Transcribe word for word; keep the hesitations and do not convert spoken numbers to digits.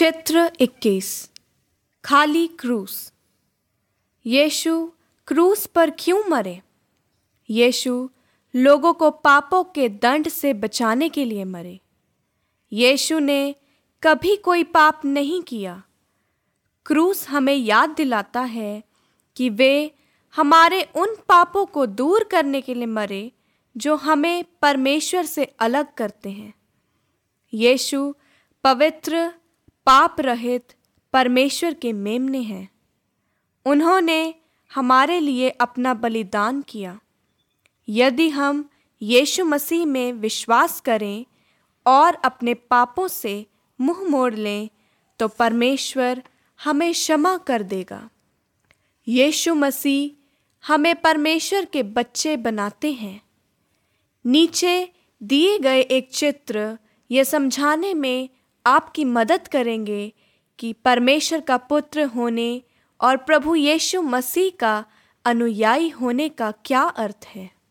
चित्र इक्कीस। खाली क्रूस। यीशु क्रूस पर क्यों मरे? यीशु लोगों को पापों के दंड से बचाने के लिए मरे। यीशु ने कभी कोई पाप नहीं किया। क्रूस हमें याद दिलाता है कि वे हमारे उन पापों को दूर करने के लिए मरे जो हमें परमेश्वर से अलग करते हैं। यीशु पवित्र, पाप रहित परमेश्वर के मेमने हैं। उन्होंने हमारे लिए अपना बलिदान किया। यदि हम यीशु मसीह में विश्वास करें और अपने पापों से मुंह मोड़ लें तो परमेश्वर हमें क्षमा कर देगा। यीशु मसीह हमें परमेश्वर के बच्चे बनाते हैं। नीचे दिए गए एक चित्र यह समझाने में आपकी मदद करेंगे कि परमेश्वर का पुत्र होने और प्रभु यीशु मसीह का अनुयायी होने का क्या अर्थ है।